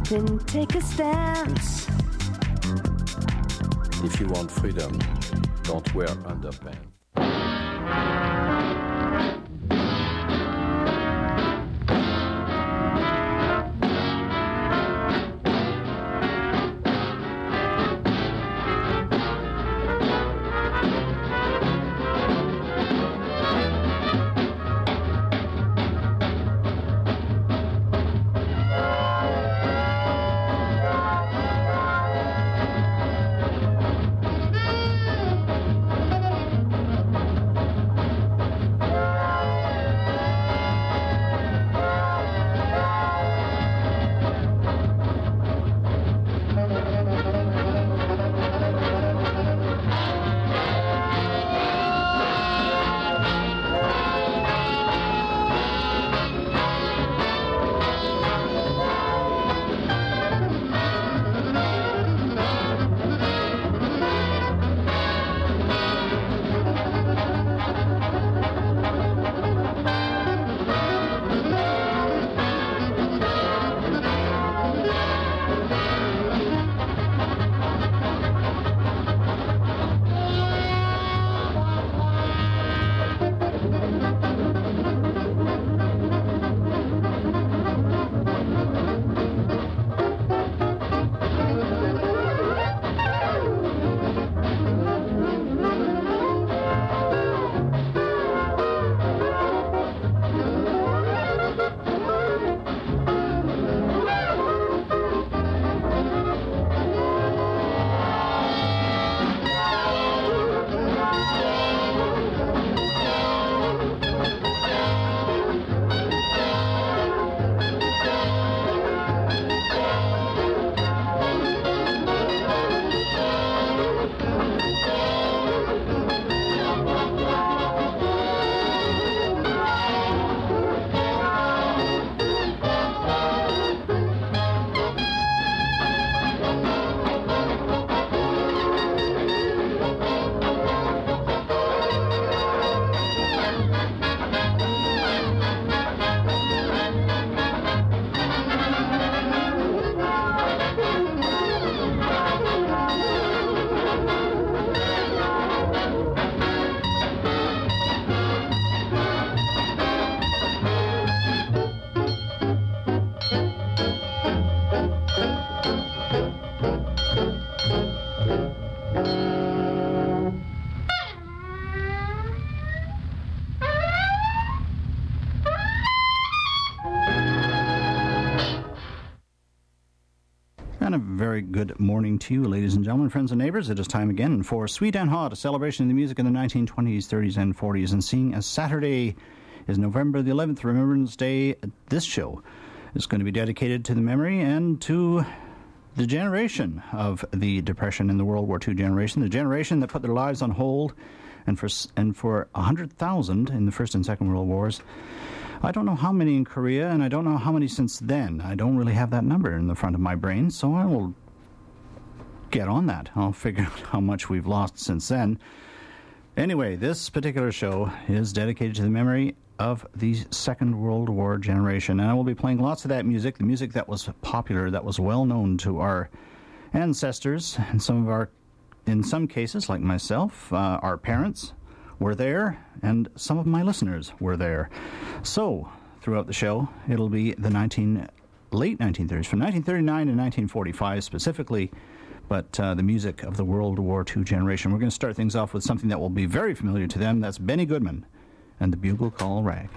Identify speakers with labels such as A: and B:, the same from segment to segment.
A: then take a stance.
B: If you want freedom, don't wear underpants.
C: And a very good morning to you, ladies and gentlemen, friends and neighbors. It is time again for Sweet and Hot, a celebration of the music in the 1920s, 30s, and 40s. And seeing as Saturday is November the 11th, Remembrance Day, this show is going to be dedicated to the memory and to the generation of the Depression and the World War II generation, the generation that put their lives on hold, and for 100,000 in the First and Second World Wars. I don't know how many in Korea, and I don't know how many since then. I don't really have that number in the front of my brain, so I will get on that. I'll figure out how much we've lost since then. Anyway, this particular show is dedicated to the memory of the Second World War generation, and I will be playing lots of that music, the music that was popular, that was well known to our ancestors, and in some cases, like myself, our parents were there, and some of my listeners were there. So, throughout the show, it'll be the late 1930s, from 1939 to 1945 specifically, but the music of the World War II generation. We're going to start things off with something that will be very familiar to them. That's Benny Goodman and the Bugle Call Rag.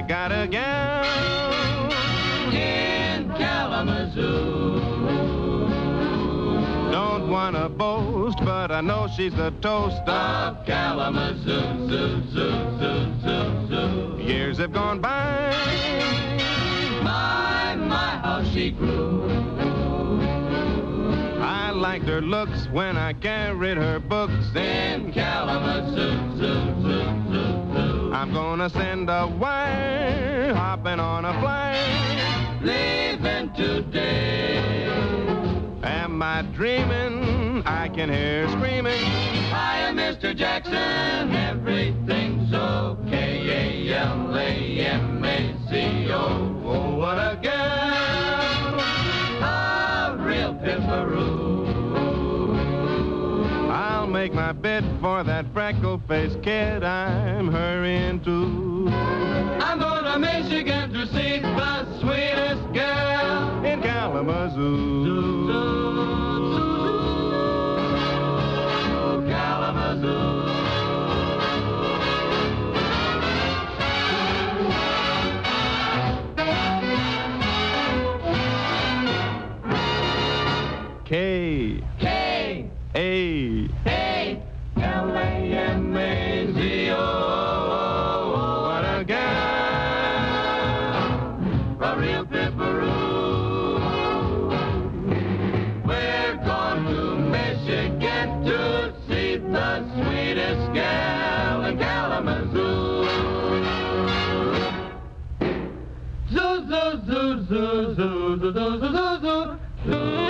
D: got a gal in Kalamazoo. Don't wanna boast, but I know she's the toast of Kalamazoo. Zoo, zoo, zoo, zoo, zoo. Years have gone by. My, how she grew. I liked her looks when I carried her books in Kalamazoo. Zoo, zoo, zoo, zoo. I'm gonna send a wire, hopping on a flight, leaving today. Am I dreaming? I can hear screaming. Hi, Mr. Jackson, everything's okay. A-L-A-M-A-C-O. Oh, what a gal, a real pimperoo. I'll make my bid for that freckle-faced kid I'm hurrying to. I'm going to Michigan to see the sweetest girl in Kalamazoo. Kalamazoo. K. A. L-A-M-A-Z-O. What a gal, a real pipperoo. We're going to Michigan to see the sweetest gal in Kalamazoo. Zoo, zoo, zoo, zoo, zoo, zoo, zoo, zoo, zoo, zoo.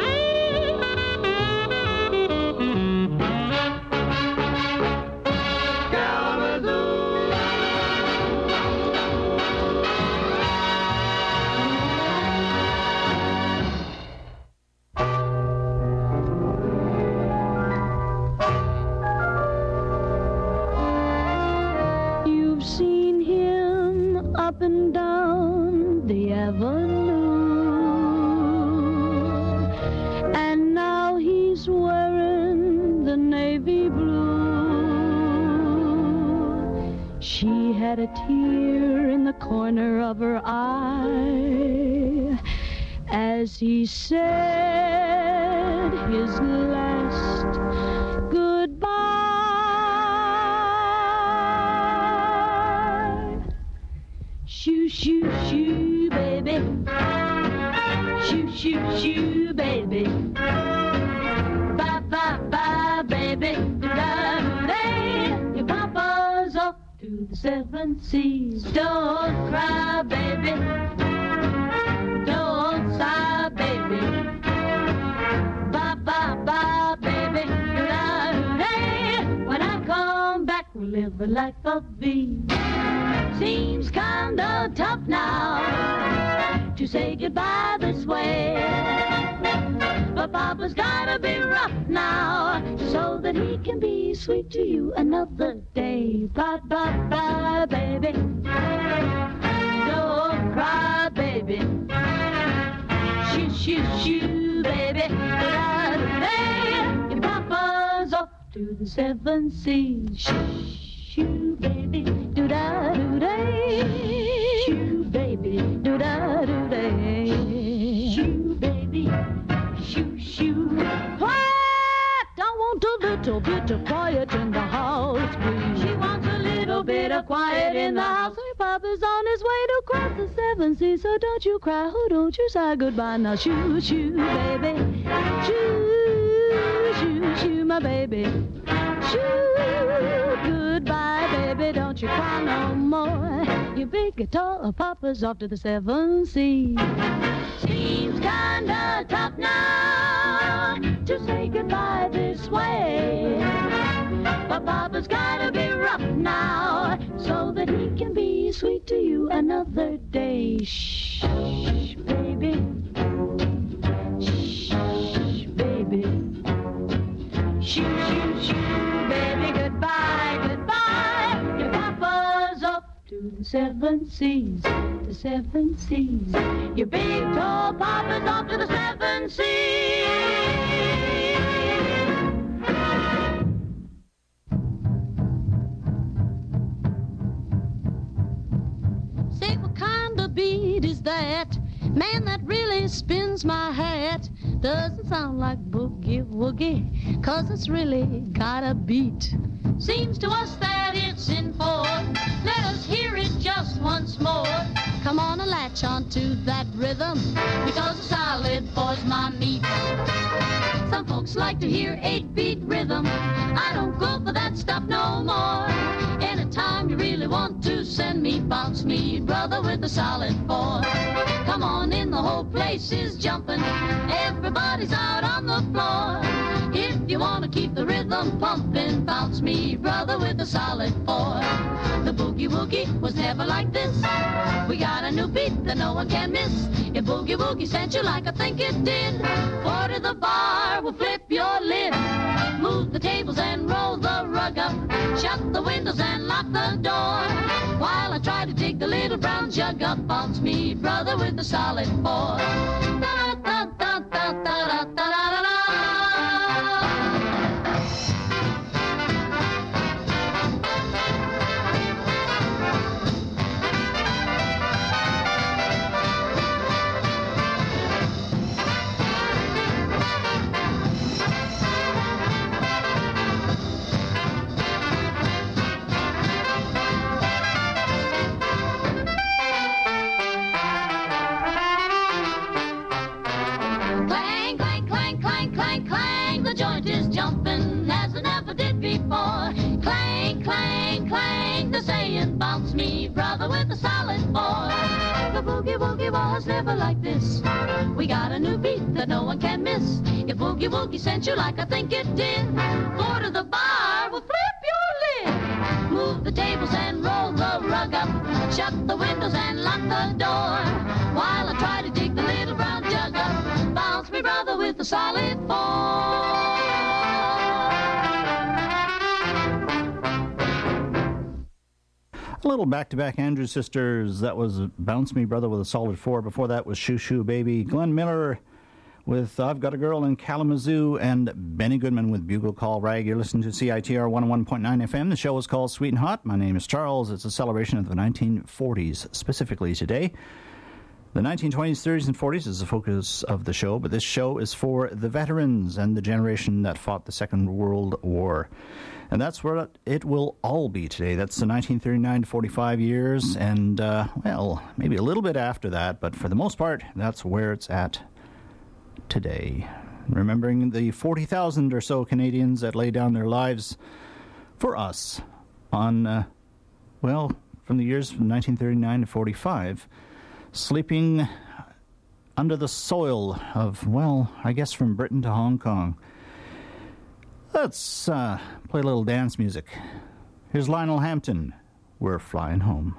A: Up and down the avenue, and now he's wearing the navy blue. She had a tear in the corner of her eye as he said his last goodbye. Shoo, shoo, shoo, baby. Shoo, shoo, shoo, baby. Bye, bye, bye, baby. Da-da-da. Your papa's off to the 7 seas. Don't cry, baby. Don't sigh, baby. Bye, bye, bye, baby. Da-da-da. When I come back, we'll live a life of ease. Seems kinda tough now to say goodbye this way, but Papa's gotta be rough now so that he can be sweet to you another day. Bye, bye, bye, baby. Don't cry, baby. Shoo, shoo, shoo, baby. Your Papa's off to the 7 seas. Shoo, baby. Do-da-do-day. Shoo, baby. Do-da-do-day. Shoo, baby. Shoo, shoo. Quiet! I want a little bit of quiet in the house, please. She wants a little bit of quiet in the house. Her Papa's on his way to cross the 7 seas, so don't you cry, oh, don't you sigh goodbye. Now shoo, shoo, baby. Shoo, shoo, shoo, my baby. Shoo, goodbye, baby, don't you cry no more. Your big guitar, Papa's off to the 7 seas. Seems kinda tough now to say goodbye this way, but Papa's gotta be rough now so that he can be sweet to you another day. Shh, baby. Shh, baby. Shoo, shoo, shoo, baby, goodbye, goodbye. Your Papa's off to the 7 seas, the 7 seas. Your big tall Papa's off to the 7 seas. Say that? Man, that really spins my hat. Doesn't sound like boogie woogie, 'cause it's really got a beat. Seems to us that it's in four. Let us hear it just once more. Come on and latch onto that rhythm, because a solid four's my meat. Some folks like to hear 8-beat rhythm. I don't go for that stuff no more. Anytime you really want to send me, bounce me, brother, with a solid 4. Come on in, the whole place is jumping. Everybody's out on the floor. If you want to keep the rhythm pumping, bounce me, brother, with a solid 4. The boogie woogie was never like this. We got a new beat that no one can miss. If boogie woogie sent you like I think it did, 4 to the bar will flip your lid. Move the tables and roll the rug up. Shut the windows and lock the door. While I try to dig the little brown jug up, bounce me, brother, with a solid 4. Da-da-da-da-da-da-da-da-da-da. Bounce me, brother, with a solid 4. The boogie woogie was never like this. We got a new beat that no one can miss. If boogie woogie sent you like I think it did, 4 to the bar will flip your lid. Move the tables and roll the rug up. Shut the windows and lock the door. While I try to dig the little brown jug up, bounce me, brother, with a solid 4.
C: A little back-to-back Andrews Sisters. That was Bounce Me Brother with a solid 4. Before that was Shoo Shoo Baby. Glenn Miller with I've Got a Girl in Kalamazoo, and Benny Goodman with Bugle Call Rag. You're listening to CITR 101.9 FM. The show is called Sweet and Hot. My name is Charles. It's a celebration of the 1940s, specifically today. The 1920s, 30s, and 40s is the focus of the show, but this show is for the veterans and the generation that fought the Second World War. And that's where it will all be today. That's the 1939 to 45 years, and, well, maybe a little bit after that, but for the most part, that's where it's at today. Remembering the 40,000 or so Canadians that laid down their lives for us on, well, from the years from 1939 to 45, sleeping under the soil of, well, I guess from Britain to Hong Kong. Let's play a little dance music. Here's Lionel Hampton, We're Flying Home.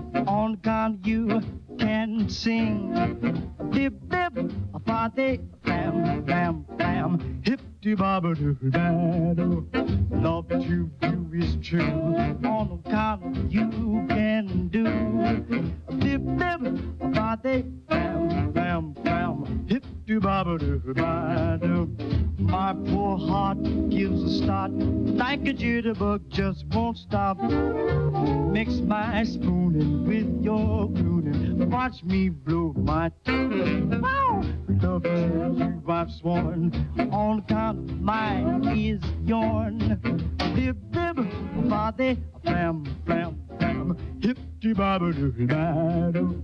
E: on account you can sing. Bip, bip, a party, bam, bam, bam, hip de baba do do. Love that you do is true. On account you can do. Bip, bip, a party, bam, bam, bam, hip de baba do do. My poor heart gives a start, like a jitterbug just won't stop. Mix my spooning with your crooning, watch me blow my tune. Love you, I've sworn, on account mine is yourn. Bib, bib, body, blam, blam, blam, hip de baba do do.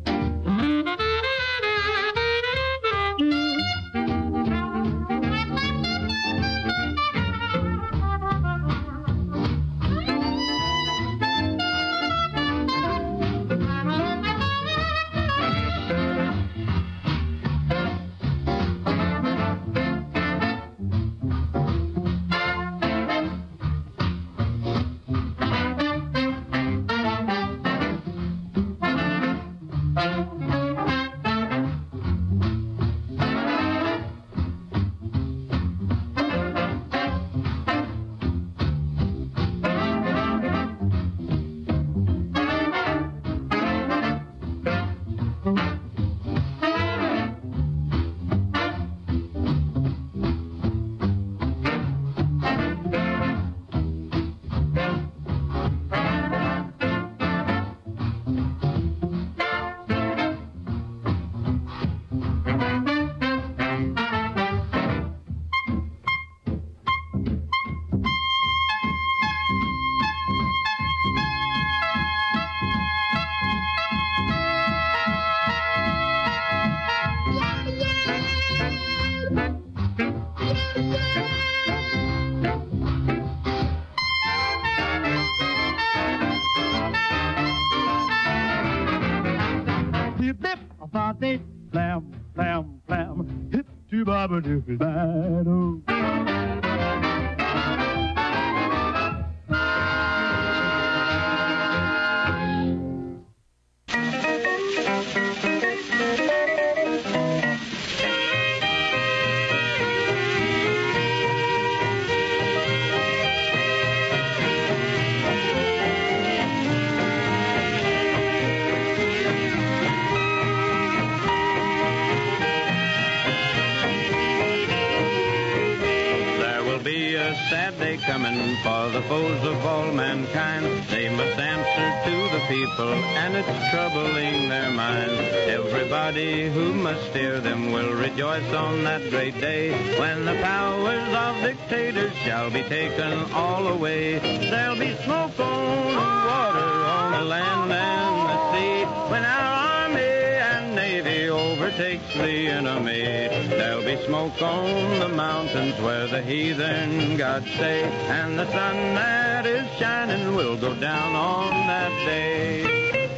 E: Blam, blam, blam, hip to baba do do.
F: Sad day coming for the foes of all mankind. They must answer to the people, and it's troubling their minds. Everybody who must steer them will rejoice on that great day, when the powers of dictators shall be taken all away. There'll be smoke on the water, on the land and the sea, when our army and navy overtakes the enemy. There'll be smoke on the mountains where the heathen gods stay, and the sun that is shining will go down on that day.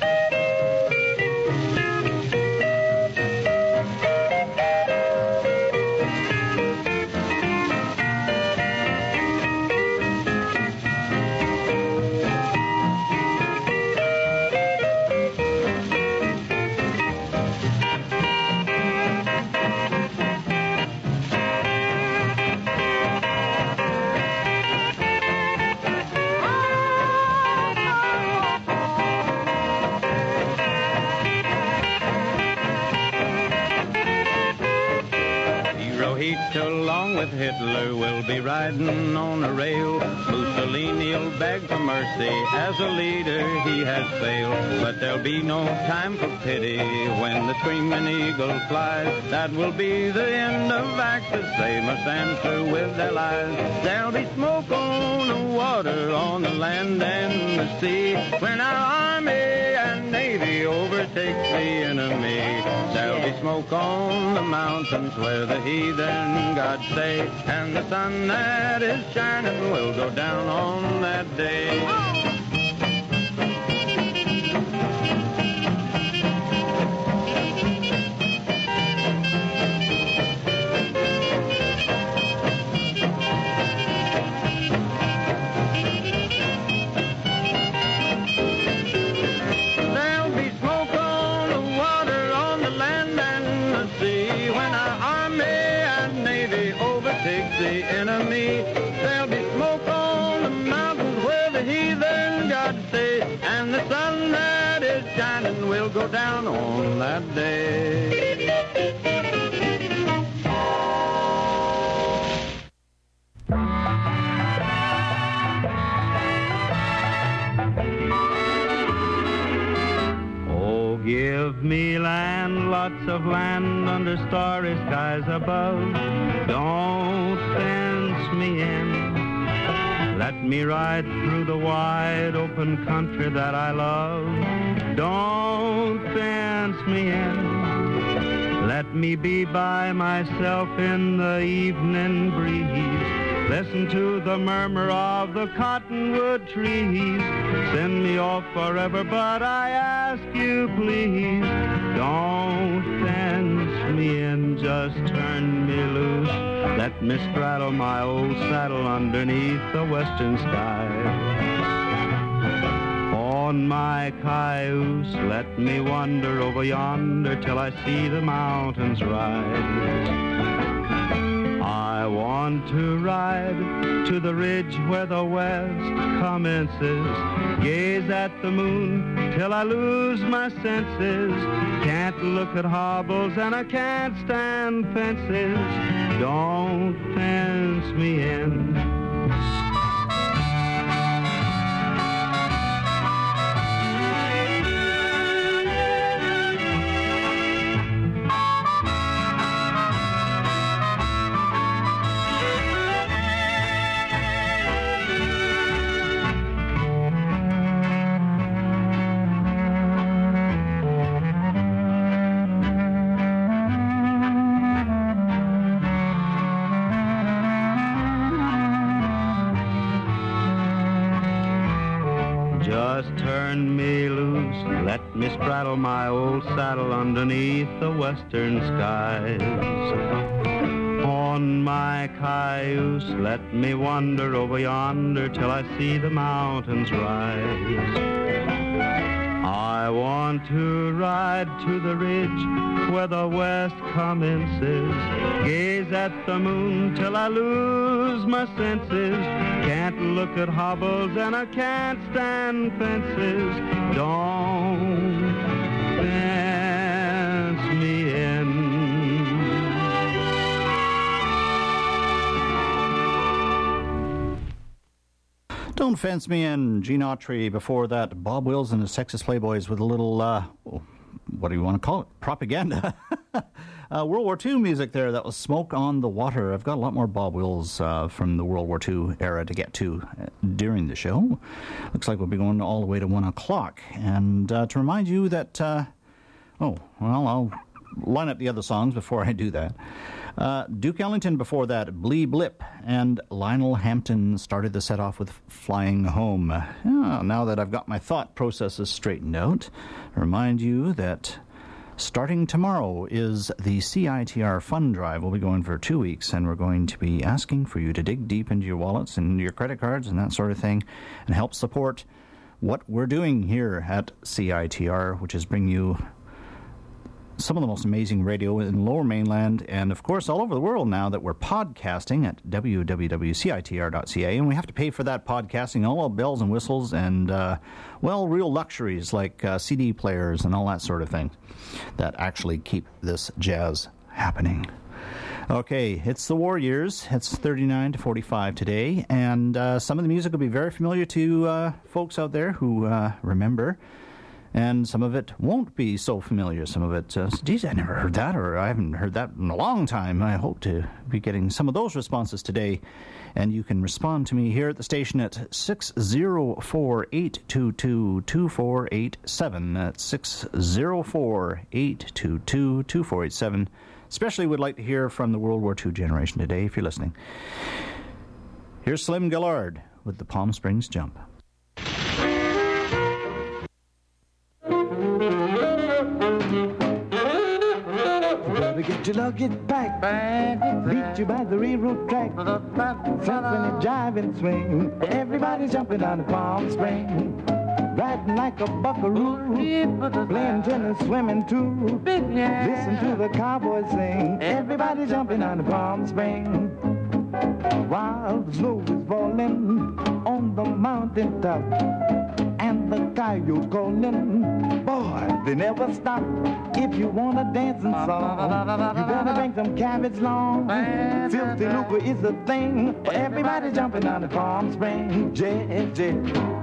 F: Along with Hitler will be riding on a rail. Mussolini'll beg for mercy, as a leader he has failed. But there'll be no time for pity when the screaming eagle flies. That will be the end of Axis, they must answer with their lives. There'll be smoke on the water, on the land and the sea, when our army and navy overtakes the enemy. There'll be smoke on the mountains where the heathen gods stay, and the sun that is shining will go down on that day. There'll be will go down on that day. Oh, give me land, lots of land under starry skies above. Don't fence me in. Let me ride through the wide open country that I love. Don't fence me in. Let me be by myself in the evening breeze. Listen to the murmur of the cottonwood trees. Send me off forever, but I ask you please, don't fence me in, just turn me loose. Let me straddle my old saddle underneath the western sky. On my cayuse, let me wander over yonder till I see the mountains rise. I want to ride to the ridge where the west commences, gaze at the moon till I lose my senses. Can't look at hobbles and I can't stand fences. Don't fence me in. Turn me loose, let me straddle my old saddle underneath the western skies. On my cayuse, let me wander over yonder till I see the mountains rise. I want to ride to the ridge where the west commences, gaze at the moon till I lose my senses. Can't look at hobbles and I can't stand fences. Don't fence me in.
C: Don't Fence Me In, Gene Autry. Before that, Bob Wills and the Texas Playboys with a little, what do you want to call it? Propaganda. World War II music there. That was Smoke on the Water. I've got a lot more Bob Wills from the World War II era to get to during the show. Looks like we'll be going all the way to 1 o'clock. And to remind you that, I'll line up the other songs before I do that. Duke Ellington before that, Blee Blip, and Lionel Hampton started the set off with Flying Home. Now that I've got my thought processes straightened out, I remind you that starting tomorrow is the CITR Fund Drive. We'll be going for 2 weeks, and we're going to be asking for you to dig deep into your wallets and your credit cards and that sort of thing and help support what we're doing here at CITR, which is bring you some of the most amazing radio in Lower Mainland and, of course, all over the world now that we're podcasting at www.citr.ca, and we have to pay for that podcasting, all the bells and whistles and, real luxuries like CD players and all that sort of thing that actually keep this jazz happening. Okay, it's the war years. It's 39 to 45 today, and some of the music will be very familiar to folks out there who remember. And some of it won't be so familiar. Some of it, geez, I never heard that, or I haven't heard that in a long time. I hope to be getting some of those responses today. And you can respond to me here at the station at 604-822-2487. That's 604-822-2487. Especially would like to hear from the World War II generation today, if you're listening. Here's Slim Gillard with the Palm Springs Jump.
E: Get your luggage packed, meet you by the railroad track, something a driving swing, everybody jumping on the Palm Springs, riding like a buckaroo, playing tennis, swimming too, listen to the cowboys sing, everybody jumping on the Palm Springs, while the snow is falling on the mountain top,
G: and the coyotes calling. Boy, they never stop. If you want a dancing song, you better bring some cabbage long. Filthy lucre is a thing for everybody jumping down the Palm Springs. Yeah, yeah.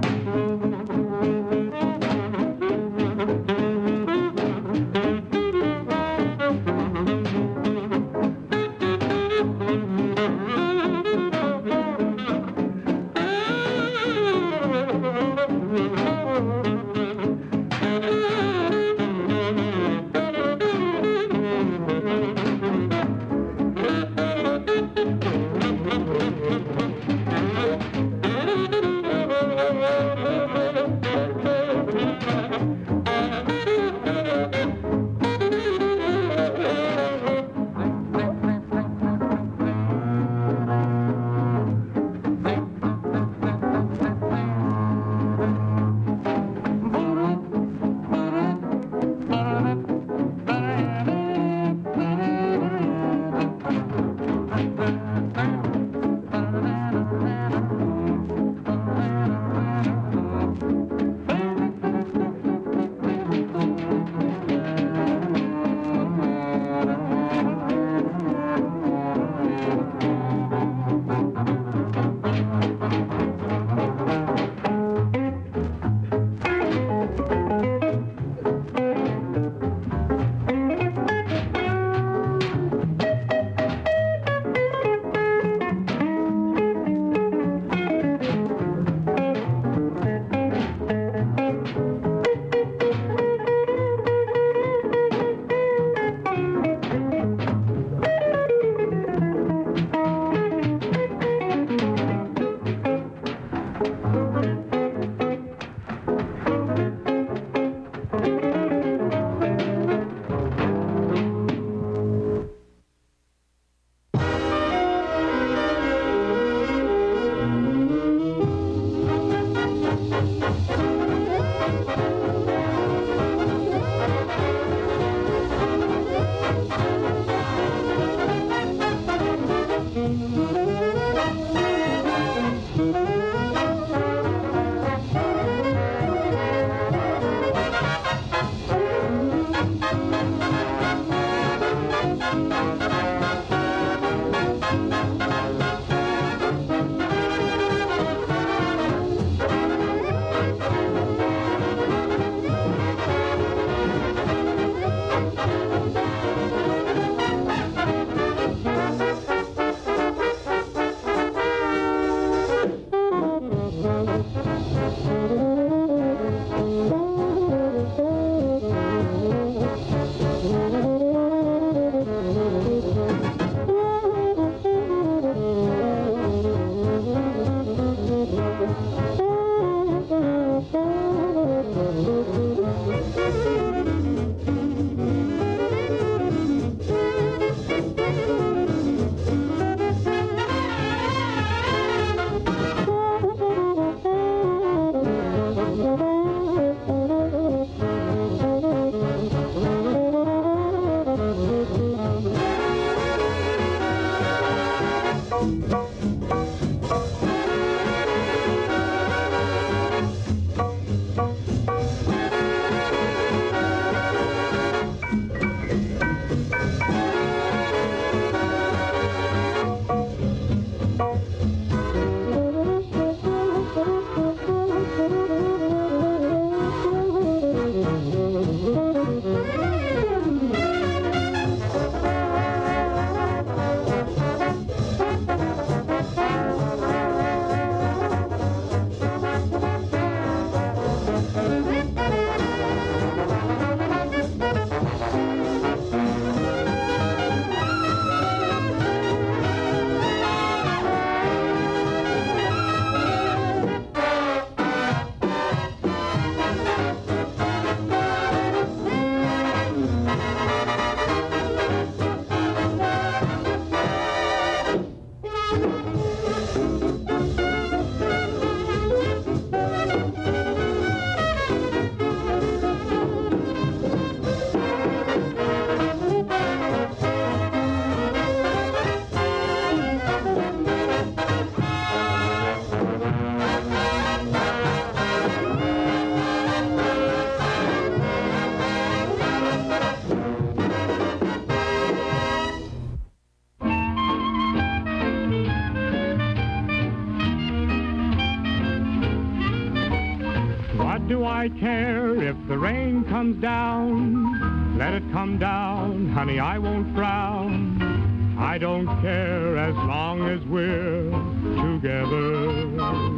H: If the rain comes down, let it come down, honey, I won't frown. I don't care as long as we're together.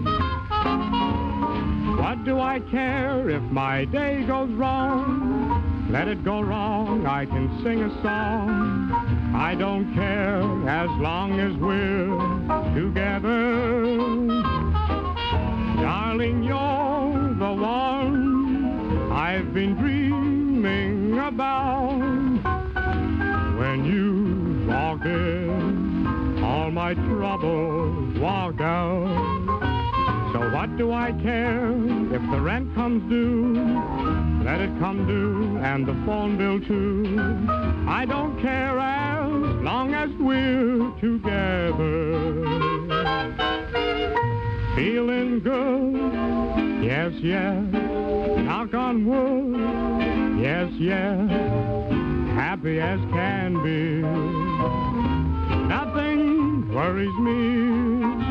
H: What do I care if my day goes wrong? Let it go wrong, I can sing a song. I don't care as long as we're together. Darling, you're the one I've been dreaming about. When you walk in, all my troubles walk out. So what do I care if the rent comes due? Let it come due, and the phone bill too. I don't care as long as we're together. Feeling good, yes, yes. Knock on wood, yes, yes. Happy as can be. Nothing worries me.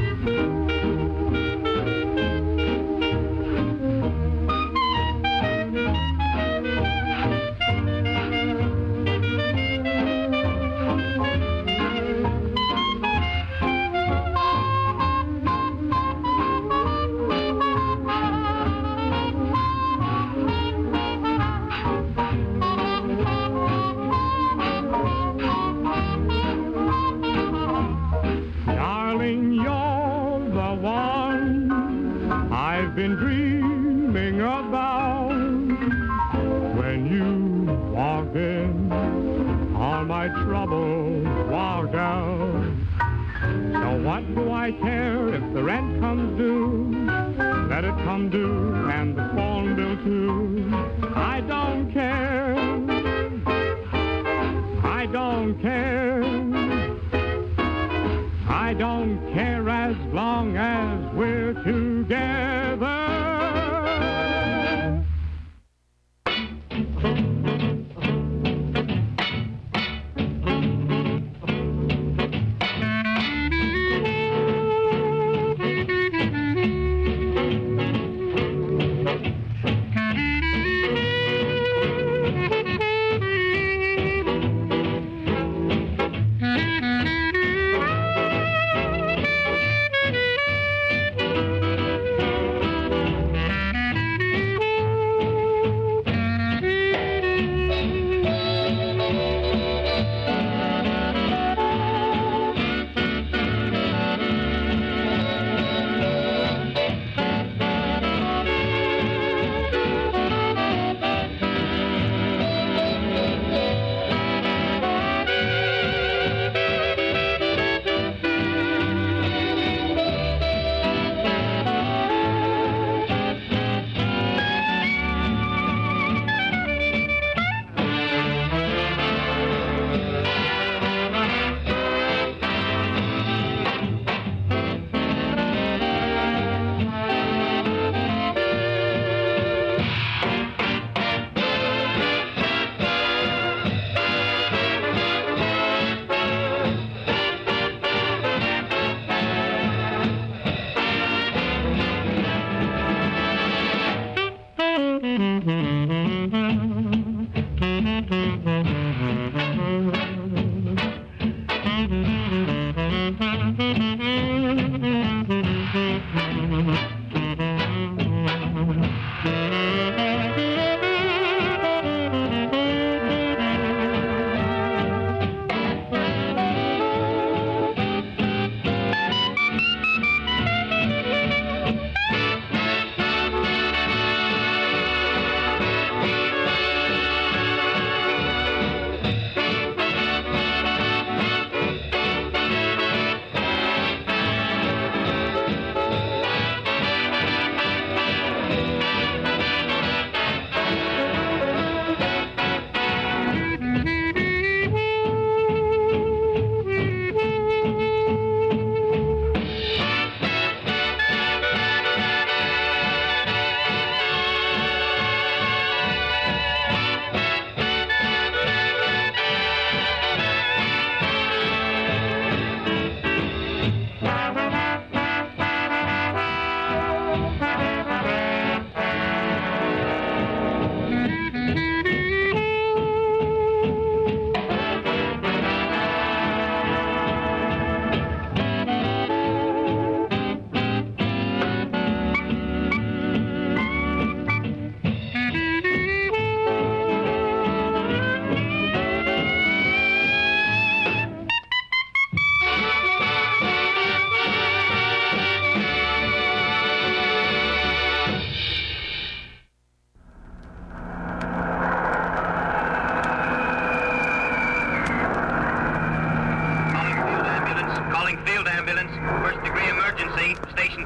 H: Been dreaming about. When you walk in, all my troubles walk out. So what do I care if the rent comes due? Let it come due, and the phone bill too. I don't care. I don't care. I don't care as long as we're together.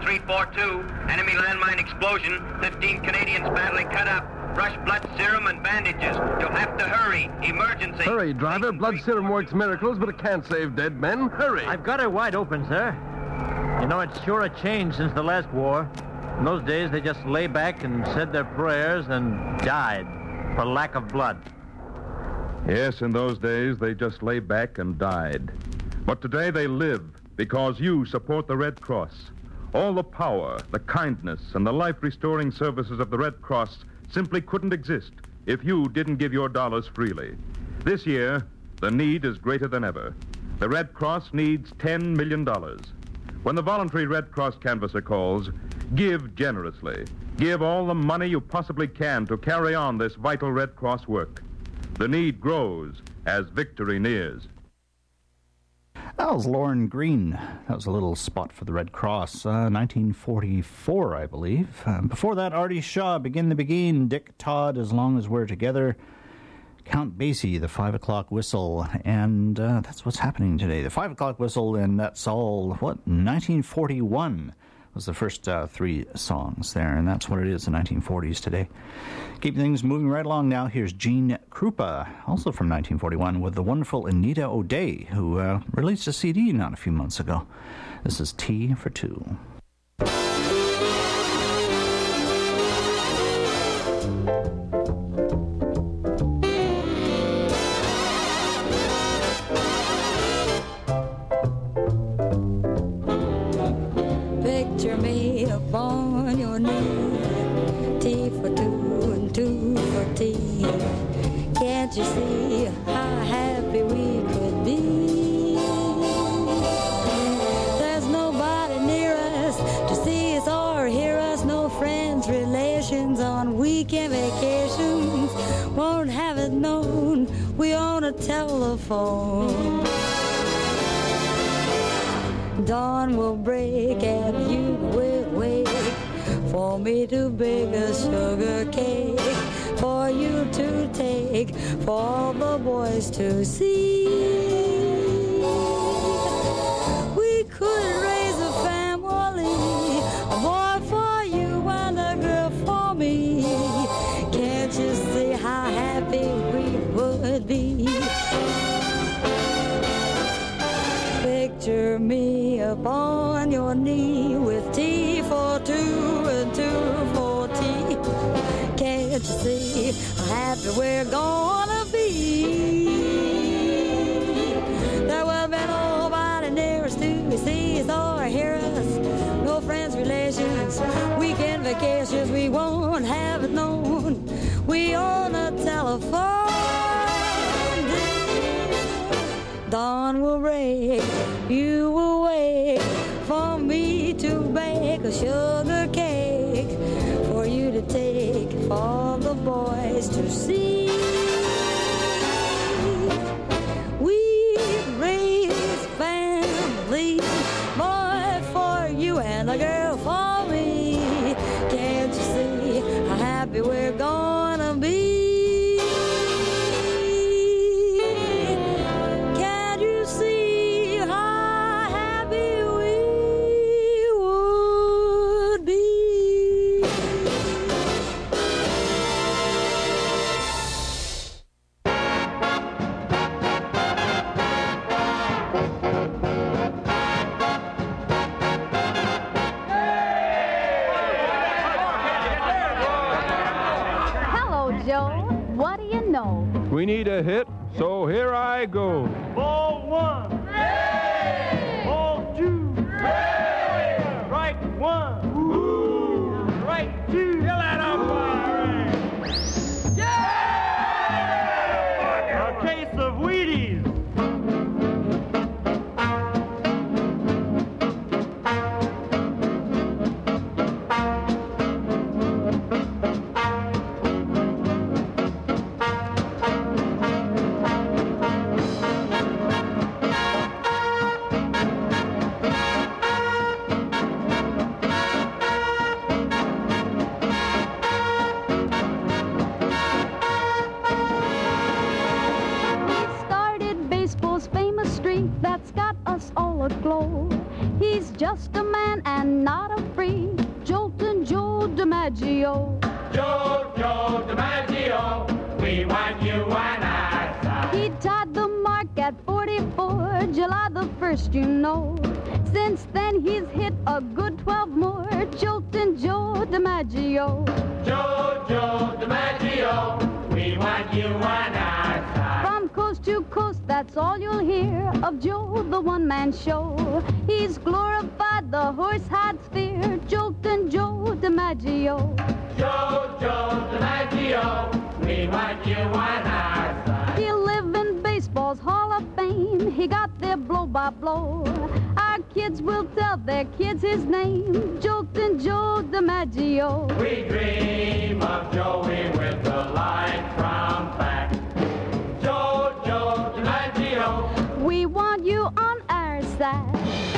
I: 342. Enemy landmine explosion. 15 Canadians badly cut up. Rush blood serum and bandages. You'll have to hurry. Emergency.
J: Hurry, driver. Blood serum works miracles, but it can't save dead men. Hurry.
K: I've got her wide open, sir. You know, it's sure a change since the last war. In those days, they just lay back and said their prayers and died for lack of blood.
L: Yes, in those days, they just lay back and died. But today they live because you support the Red Cross. All the power, the kindness, and the life-restoring services of the Red Cross simply couldn't exist if you didn't give your dollars freely. This year, the need is greater than ever. The Red Cross needs $10 million. When the voluntary Red Cross canvasser calls, give generously. Give all the money you possibly can to carry on this vital Red Cross work. The need grows as victory nears.
C: That was Lauren Green. That was a little spot for the Red Cross, 1944, I believe. Before that, Artie Shaw, Begin the Begin, Dick Todd, As Long as We're Together, Count Basie, The 5 o'clock Whistle, and that's what's happening today. The 5 o'clock Whistle, and that's all, 1941 was the first three songs there, and that's what it is, the 1940s today. Keeping things moving right along now, here's Gene Krupa, also from 1941, with the wonderful Anita O'Day, who released a CD not a few months ago. This is Tea for Two.
M: Picture me upon your knee, tea for two and two for tea. Can't you see how happy we could be? There's nobody near us to see us or hear us, no friends, relations on weekend vacations. Won't have it known we own a telephone. Dawn will break and you will wake for me to bake a sugar cake for you to take, for all the boys to see. We could raise a family, a boy for you and a girl for me. Can't you see how happy we would be? Picture me upon your knee with tea for two and two for tea. Can't you see how happy we're gonna be? There will be nobody near us to see us or hear us, no friends, relations, weekend vacations. We won't have it known we own a telephone. Dawn will break, you will wait for me to bake a sugar cake for you to take, for all the boys to see. We raise family, boy for you and a girl for me. Can't you see how happy we're gonna be?
H: We need a hit, so here I go.
E: Ball one. Hey! Ball two. Hey! Strike one. Ooh. Strike two. Fill that umpire. Yeah! A case of Wheaties.
A: That's got us all aglow. He's just a man and not a freak. DiMaggio.
N: Joe DiMaggio, we want you on our side.
A: He tied the mark at 44, July the 1st, you know. Since then he's hit a good 12 more, Joltin' Joe DiMaggio.
N: Joe DiMaggio, we want you on our side.
A: From coast to coast, that's all you'll hear of Joe, the one-man show. He's glorified the horse-hide sphere, Joltin' Joe DiMaggio.
N: Joe DiMaggio, we want you on our side.
A: He'll live in baseball's Hall of Fame. He got there blow by blow. Our kids will tell their kids his name, Joltin' Joe DiMaggio.
N: We dream of Joey with the light from back. Joe DiMaggio,
A: we want you on our side.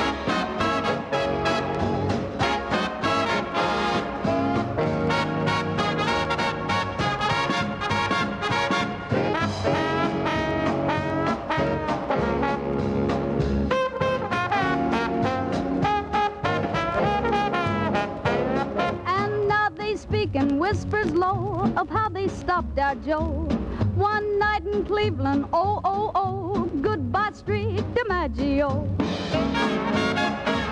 A: And whispers low of how they stopped our Joe. One night in Cleveland, oh, oh, oh, goodbye street DiMaggio.